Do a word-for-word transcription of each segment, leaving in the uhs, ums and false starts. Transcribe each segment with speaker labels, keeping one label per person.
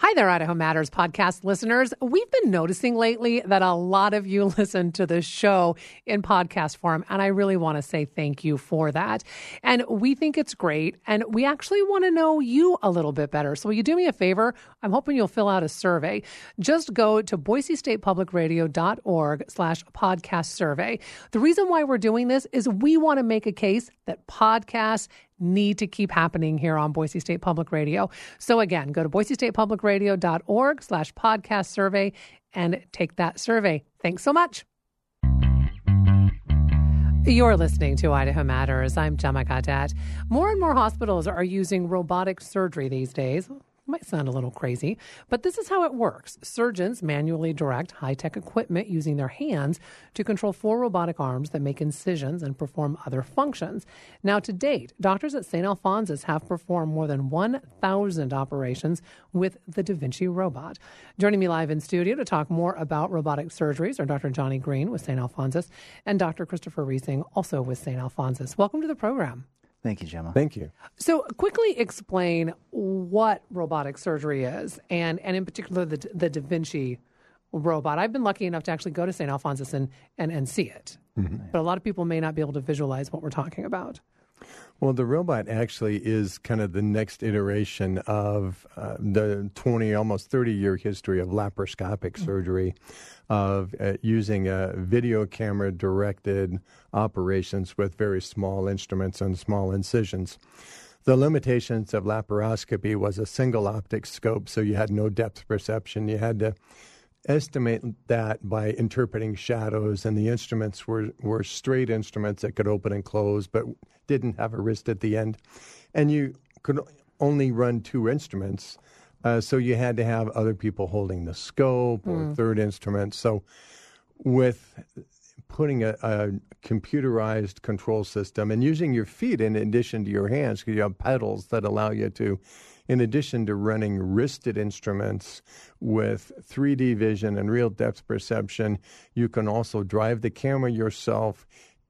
Speaker 1: Hi there, Idaho Matters podcast listeners. We've been noticing lately that a lot of you listen to the show in podcast form, and I really want to say thank you for that. And we think it's great, and we actually want to know you a little bit better. So will you do me a favor? I'm hoping you'll fill out a survey. Just go to boise state public radio dot org slash podcast survey. The reason why we're doing this is we want to make a case that podcasts need to keep happening here on Boise State Public Radio. So again, go to boise state public radio dot org slash podcast survey and take that survey. Thanks so much. You're listening to Idaho Matters. I'm Gemma Gaudette. More and more hospitals are using robotic surgery these days. Might sound a little crazy, but this is how it works. Surgeons manually direct high-tech equipment using their hands to control four robotic arms that make incisions and perform other functions. Now, to date, doctors at Saint Alphonsus have performed more than one thousand operations with the Da Vinci robot. Joining me live in studio to talk more about robotic surgeries are Doctor Johnny Green with Saint Alphonsus and Doctor Christopher Riesing, also with Saint Alphonsus. Welcome to the program.
Speaker 2: Thank you, Gemma.
Speaker 3: Thank you.
Speaker 1: So quickly explain what robotic surgery is, and, and in particular the, the Da Vinci robot. I've been lucky enough to actually go to Saint Alphonsus and, and, and see it. Mm-hmm. But a lot of people may not be able to visualize what we're talking about.
Speaker 3: Well, the robot actually is kind of the next iteration of uh, the twenty, almost thirty-year history of laparoscopic mm-hmm. surgery, of uh, using a video camera-directed operations with very small instruments and small incisions. The limitations of laparoscopy was a single optic scope, so you had no depth perception. You had to estimate that by interpreting shadows, and the instruments were, were straight instruments that could open and close but didn't have a wrist at the end. And you could only run two instruments, uh, so you had to have other people holding the scope or mm. third instrument. So with putting a, a computerized control system and using your feet in addition to your hands, because you have pedals that allow you to, in addition to running wristed instruments with three D vision and real depth perception, you can also drive the camera yourself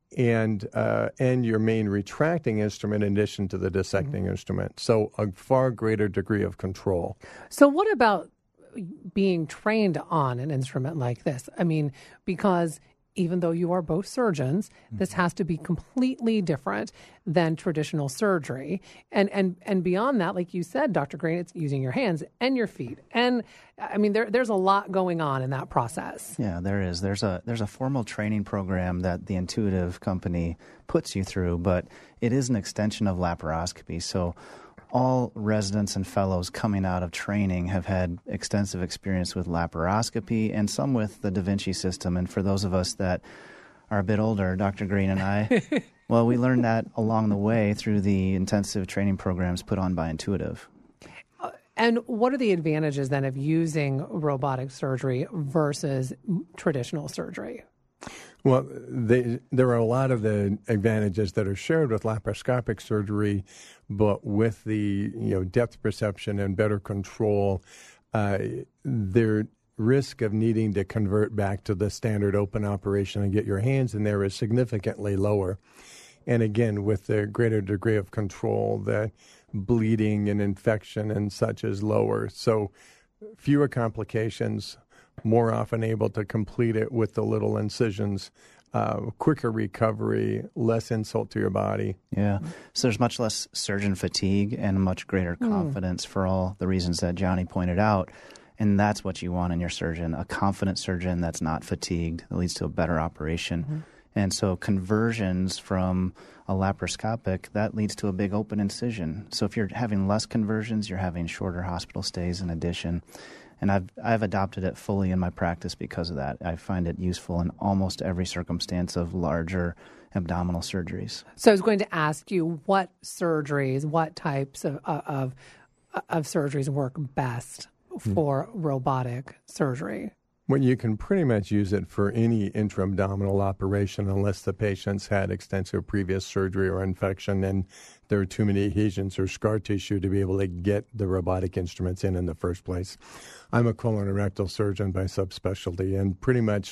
Speaker 3: and uh, and your main retracting instrument in addition to the dissecting mm-hmm. instrument. So a far greater degree of control.
Speaker 1: So what about being trained on an instrument like this? I mean, because even though you are both surgeons, this has to be completely different than traditional surgery. And and and beyond that, like you said, Doctor Green, it's using your hands and your feet. And I mean, there there's a lot going on in that process.
Speaker 2: Yeah, there is. There's a there's a formal training program that the Intuitive company puts you through, but it is an extension of laparoscopy. So all residents and fellows coming out of training have had extensive experience with laparoscopy and some with the Da Vinci system. And for those of us that are a bit older, Doctor Green and I, well, we learned that along the way through the intensive training programs put on by Intuitive.
Speaker 1: Uh, and what are the advantages then of using robotic surgery versus traditional surgery?
Speaker 3: Well, they, there are a lot of the advantages that are shared with laparoscopic surgery, but with the you know depth perception and better control, uh, their risk of needing to convert back to the standard open operation and get your hands in there is significantly lower. And again, with the greater degree of control, the bleeding and infection and such is lower. So fewer complications, more often able to complete it with the little incisions, uh, quicker recovery, less insult to your body.
Speaker 2: Yeah. So there's much less surgeon fatigue and much greater confidence mm. for all the reasons that Johnny pointed out. And that's what you want in your surgeon, a confident surgeon that's not fatigued, that leads to a better operation. Mm-hmm. And so conversions from a laparoscopic, that leads to a big open incision. So if you're having less conversions, you're having shorter hospital stays in addition. And I've I've adopted it fully in my practice because of that. I find it useful in almost every circumstance of larger abdominal surgeries.
Speaker 1: So I was going to ask you what surgeries, what types of of, of surgeries work best for mm. robotic surgery?
Speaker 3: Well, you can pretty much use it for any intra-abdominal operation unless the patient's had extensive previous surgery or infection and there are too many adhesions or scar tissue to be able to get the robotic instruments in in the first place. I'm a colon and rectal surgeon by subspecialty, and pretty much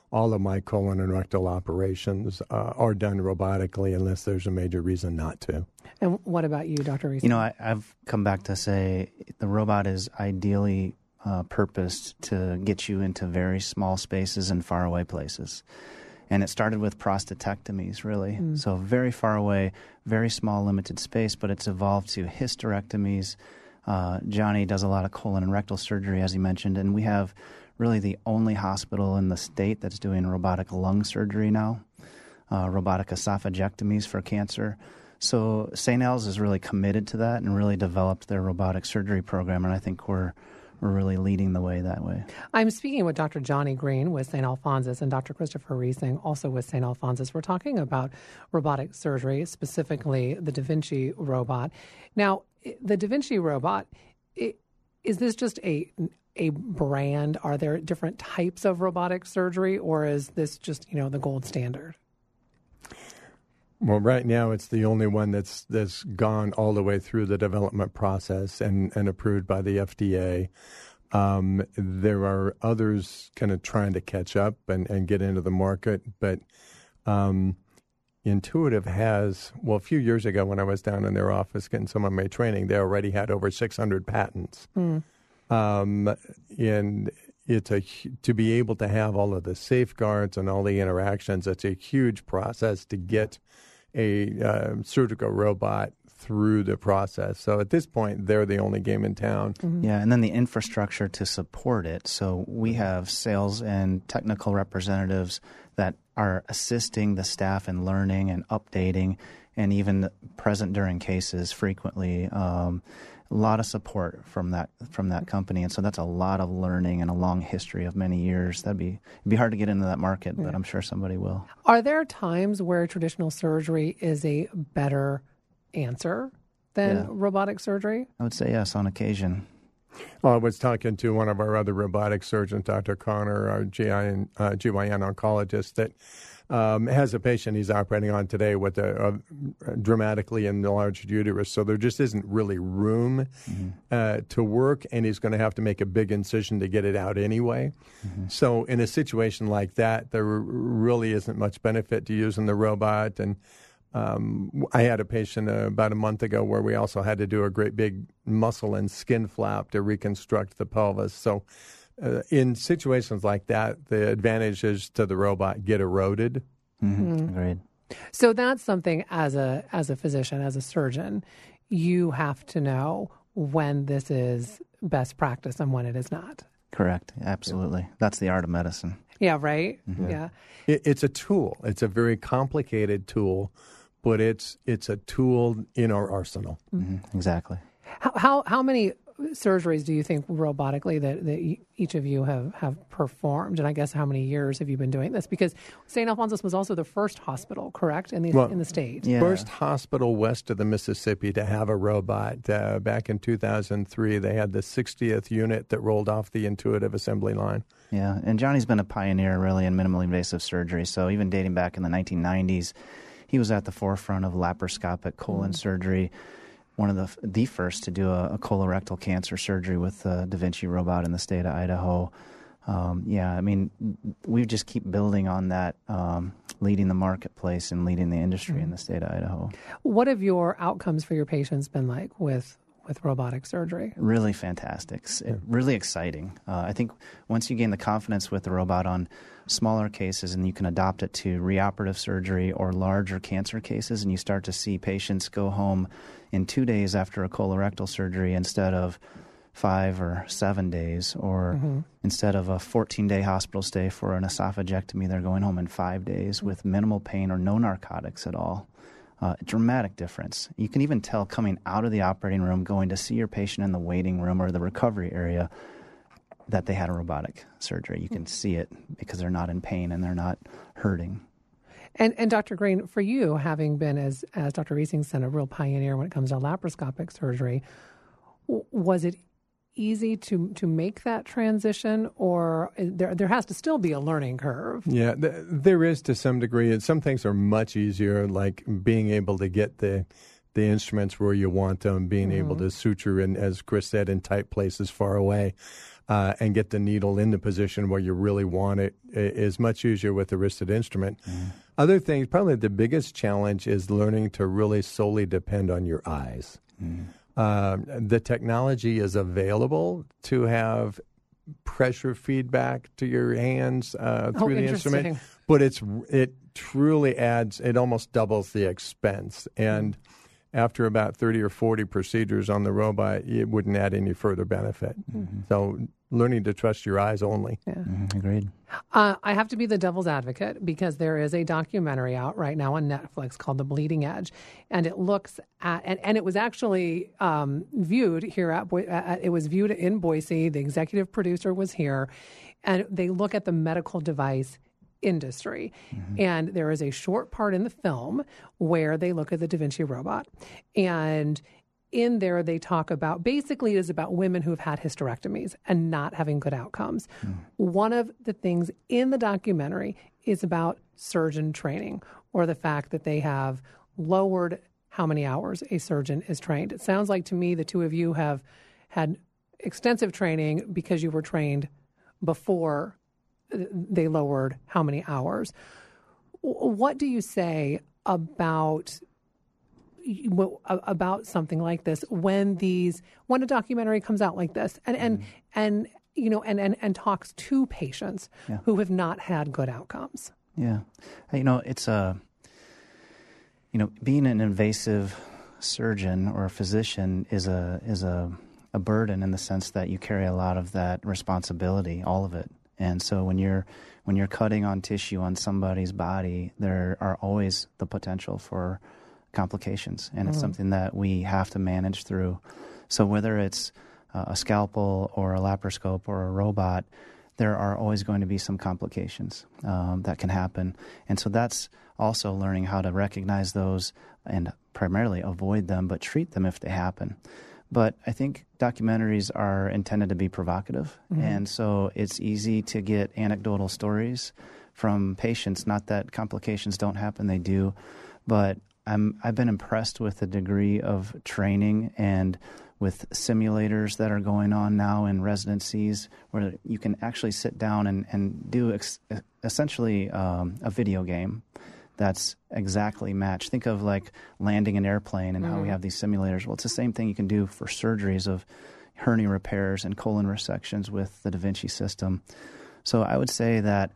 Speaker 3: all of my colon and rectal operations uh, are done robotically unless there's a major reason not to.
Speaker 1: And what about you, Doctor Reese?
Speaker 2: You know, I, I've come back to say the robot is ideally uh, purposed to get you into very small spaces and faraway places. And it started with prostatectomies, really. Mm. So very far away, very small, limited space, but it's evolved to hysterectomies. Uh, Johnny does a lot of colon and rectal surgery, as he mentioned, and we have really the only hospital in the state that's doing robotic lung surgery now, uh, robotic esophagectomies for cancer. So Saint Al's is really committed to that and really developed their robotic surgery program, and I think we're we're really leading the way that way.
Speaker 1: I'm speaking with Doctor Johnny Green with Saint Alphonsus and Doctor Christopher Reesing also with Saint Alphonsus. We're talking about robotic surgery, specifically the Da Vinci robot. Now, the Da Vinci robot, is this just a a brand? Are there different types of robotic surgery, or is this just, you know, the gold standard?
Speaker 3: Well, right now it's the only one that's that's gone all the way through the development process and, and approved by the F D A. Um, there are others kind of trying to catch up and, and get into the market, but um, Intuitive has, well, a few years ago when I was down in their office getting some of my training, they already had over six hundred patents. Mm. Um, and it's a to be able to have all of the safeguards and all the interactions, it's a huge process to get a uh, surgical robot through the process. So at this point, they're the only game in town.
Speaker 2: Mm-hmm. Yeah, and then the infrastructure to support it. So we have sales and technical representatives that are assisting the staff in learning and updating and even present during cases frequently. Um, a lot of support from that from that company, and so that's a lot of learning and a long history of many years. That'd be it'd be hard to get into that market, but I'm sure somebody will.
Speaker 1: Are there times where traditional surgery is a better answer than yeah. robotic surgery?
Speaker 2: I would say yes, on occasion.
Speaker 3: Well, I was talking to one of our other robotic surgeons, Doctor Connor, our G I N, uh, G Y N oncologist, that um, has a patient he's operating on today with a, a dramatically enlarged uterus. So there just isn't really room mm-hmm. uh, to work, and he's going to have to make a big incision to get it out anyway. Mm-hmm. So in a situation like that, there really isn't much benefit to using the robot. And Um, I had a patient uh, about a month ago where we also had to do a great big muscle and skin flap to reconstruct the pelvis. So uh, in situations like that, the advantages to the robot get eroded.
Speaker 2: Mm-hmm. Mm-hmm. Agreed.
Speaker 1: So that's something as a as a physician, as a surgeon, you have to know when this is best practice and when it is not.
Speaker 2: Correct. Absolutely. Yeah. That's the art of medicine.
Speaker 1: Yeah, right?
Speaker 3: Mm-hmm.
Speaker 1: Yeah.
Speaker 3: It, it's a tool. It's a very complicated tool. But it's it's a tool in our arsenal.
Speaker 2: Mm-hmm. Exactly.
Speaker 1: How, how how many surgeries do you think robotically that, that each of you have, have performed? And I guess how many years have you been doing this? Because Saint Alphonsus was also the first hospital, correct, in the well, in the state?
Speaker 2: Yeah.
Speaker 3: First hospital west of the Mississippi to have a robot. Uh, back in two thousand three, they had the sixtieth unit that rolled off the Intuitive assembly line.
Speaker 2: Yeah, and Johnny's been a pioneer really in minimally invasive surgery. So even dating back in the nineteen nineties, he was at the forefront of laparoscopic colon mm. surgery, one of the the first to do a, a colorectal cancer surgery with the Da Vinci robot in the state of Idaho. Um, yeah, I mean, we just keep building on that, um, leading the marketplace and leading the industry mm. in the state of Idaho.
Speaker 1: What have your outcomes for your patients been like with with robotic surgery? Really
Speaker 2: fantastic. It, really exciting. Uh, I think once you gain the confidence with the robot on smaller cases and you can adopt it to reoperative surgery or larger cancer cases, and you start to see patients go home in two days after a colorectal surgery instead of five or seven days, or mm-hmm. instead of a fourteen-day hospital stay for an esophagectomy, they're going home in five days with minimal pain or no narcotics at all. Uh, dramatic difference. You can even tell coming out of the operating room, going to see your patient in the waiting room or the recovery area, that they had a robotic surgery. You can see it because they're not in pain and they're not hurting.
Speaker 1: And and Doctor Green, for you, having been, as as Doctor Reesing said, a real pioneer when it comes to laparoscopic surgery, w- was it easy to to make that transition, or there there has to still be a learning curve?
Speaker 3: Yeah, th- there is to some degree. And some things are much easier, like being able to get the the instruments where you want them, being mm-hmm. able to suture in, as Chris said, in tight places far away. uh, and get the needle in the position where you really want it is much easier with the wristed instrument. Mm. Other things, probably the biggest challenge is learning to really solely depend on your eyes. Mm. Uh, the technology is available to have pressure feedback to your hands uh, through
Speaker 1: oh,
Speaker 3: the instrument, but it's it truly adds, it almost doubles the expense. And after about thirty or forty procedures on the robot, it wouldn't add any further benefit. Mm-hmm. So learning to trust your eyes only.
Speaker 1: Yeah.
Speaker 2: Mm-hmm. Agreed.
Speaker 1: Uh, I have to be the devil's advocate because there is a documentary out right now on Netflix called The Bleeding Edge, and it looks at and, and it was actually um, viewed here at, Bo- at it was viewed in Boise. The executive producer was here, and they look at the medical device industry. Mm-hmm. And there is a short part in the film where they look at the Da Vinci robot. And in there, they talk about, basically it is about women who have had hysterectomies and not having good outcomes. Mm. One of the things in the documentary is about surgeon training, or the fact that they have lowered how many hours a surgeon is trained. It sounds like to me the two of you have had extensive training because you were trained before they lowered how many hours. What do you say about about something like this when these when a documentary comes out like this and and mm. and you know and, and and talks to patients yeah. who have not had good outcomes?
Speaker 2: Yeah, you know, it's a you know being an invasive surgeon or a physician is a is a a burden in the sense that you carry a lot of that responsibility, all of it. And so when you're when you're cutting on tissue on somebody's body, there are always the potential for complications, and it's mm. something that we have to manage through. So whether it's uh, a scalpel or a laparoscope or a robot, there are always going to be some complications um, that can happen. And so that's also learning how to recognize those and primarily avoid them, but treat them if they happen. But I think documentaries are intended to be provocative, mm-hmm. and so it's easy to get anecdotal stories from patients. Not that complications don't happen, they do, but I'm, I've been impressed with the degree of training and with simulators that are going on now in residencies where you can actually sit down and, and do ex- essentially um, a video game that's exactly matched. Think of like landing an airplane and mm-hmm. how we have these simulators. Well, it's the same thing you can do for surgeries of hernia repairs and colon resections with the Da Vinci system. So I would say that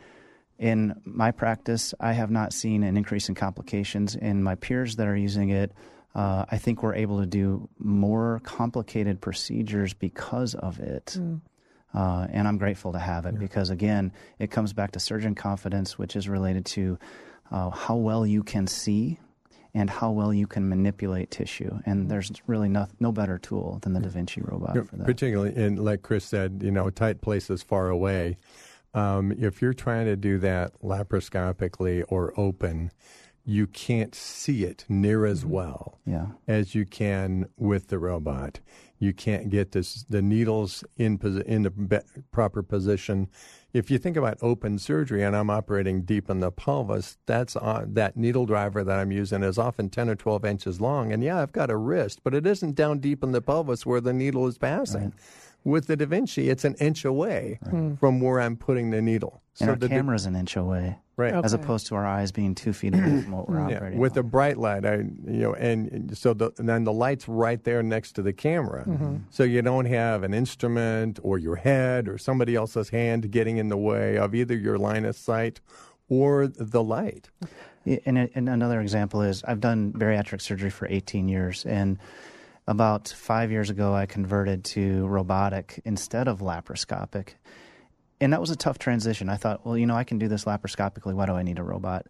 Speaker 2: in my practice, I have not seen an increase in complications. In my peers that are using it, uh, I think we're able to do more complicated procedures because of it. Mm. Uh, and I'm grateful to have it yeah. because, again, it comes back to surgeon confidence, which is related to Uh, how well you can see and how well you can manipulate tissue. And there's really no, no better tool than the Da Vinci robot
Speaker 3: yeah,
Speaker 2: for that.
Speaker 3: Particularly, in, like Chris said, you know, tight places far away. Um, if you're trying to do that laparoscopically or open, you can't see it near as well
Speaker 2: yeah.
Speaker 3: as you can with the robot. You can't get this, the needles in, posi- in the be- proper position. If you think about open surgery and I'm operating deep in the pelvis, that's uh, that needle driver that I'm using is often ten or twelve inches long. And yeah, I've got a wrist, but it isn't down deep in the pelvis where the needle is passing. Right. With the Da Vinci, it's an inch away right. from where I'm putting the needle.
Speaker 2: And
Speaker 3: so
Speaker 2: our
Speaker 3: the
Speaker 2: camera's an inch away.
Speaker 3: Right.
Speaker 2: As
Speaker 1: okay.
Speaker 2: opposed to our eyes being two feet away from what we're
Speaker 3: yeah,
Speaker 2: operating
Speaker 3: with
Speaker 2: on.
Speaker 3: a bright light, I, you know, and, and so the, and then the light's right there next to the camera,
Speaker 1: mm-hmm.
Speaker 3: so you don't have an instrument or your head or somebody else's hand getting in the way of either your line of sight or the light.
Speaker 2: Yeah, and, and another example is I've done bariatric surgery for eighteen years, and about five years ago I converted to robotic instead of laparoscopic. And that was a tough transition. I thought, well, you know, I can do this laparoscopically. Why do I need a robot?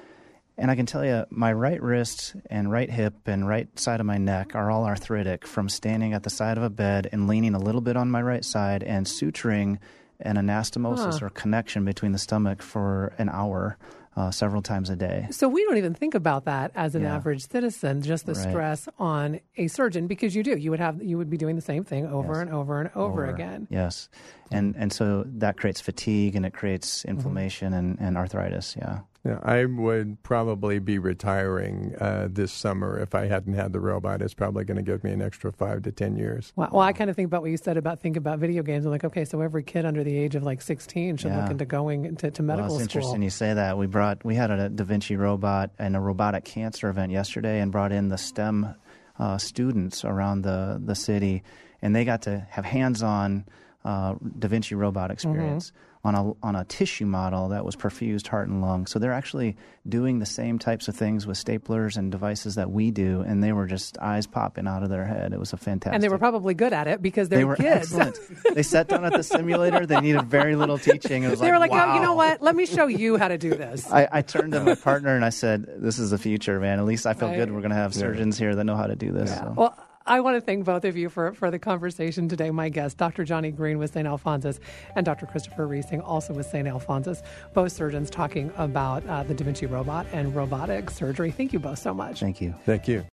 Speaker 2: And I can tell you, my right wrist and right hip and right side of my neck are all arthritic from standing at the side of a bed and leaning a little bit on my right side and suturing an anastomosis huh. or connection between the stomach for an hour. Uh, several times a day.
Speaker 1: So we don't even think about that as an
Speaker 2: yeah.
Speaker 1: average citizen, just the
Speaker 2: right.
Speaker 1: stress on a surgeon, because you do. You would have you would be doing the same thing over
Speaker 2: yes.
Speaker 1: and over and over,
Speaker 2: over
Speaker 1: again.
Speaker 2: Yes. And and so that creates fatigue and it creates inflammation mm-hmm. and, and arthritis, yeah.
Speaker 3: Yeah, I would probably be retiring uh, this summer if I hadn't had the robot. It's probably going to give me an extra five to ten years.
Speaker 1: Well, well, I kind of think about what you said about think about video games. I'm like, okay, so every kid under the age of like sixteen should
Speaker 2: Yeah.
Speaker 1: look into going to, to medical
Speaker 2: well, it's
Speaker 1: school.
Speaker 2: interesting you say that. We brought we had a Da Vinci robot and a robotic cancer event yesterday, and brought in the STEM uh, students around the the city, and they got to have hands-on uh, Da Vinci robot experience. Mm-hmm. on a on a tissue model that was perfused heart and lung. So they're actually doing the same types of things with staplers and devices that we do, and they were just eyes popping out of their head. It was a fantastic.
Speaker 1: And they were probably good at it because they're
Speaker 2: they were
Speaker 1: kids.
Speaker 2: Excellent. They sat down at the simulator. They needed very little teaching. It was
Speaker 1: they
Speaker 2: like,
Speaker 1: were like,
Speaker 2: wow.
Speaker 1: oh, you know what? Let me show you how to do this.
Speaker 2: I, I turned to my partner and I said, this is the future, man. At least I feel
Speaker 1: I,
Speaker 2: good we're going to have surgeons here that know how to do this.
Speaker 1: Yeah.
Speaker 2: So.
Speaker 1: Well, I want to thank both of you for, for the conversation today. My guests, Doctor Johnny Green with Saint Alphonsus and Doctor Christopher Reesing, also with Saint Alphonsus, both surgeons talking about uh, the Da Vinci robot and robotic surgery. Thank you both so much.
Speaker 2: Thank you.
Speaker 3: Thank you.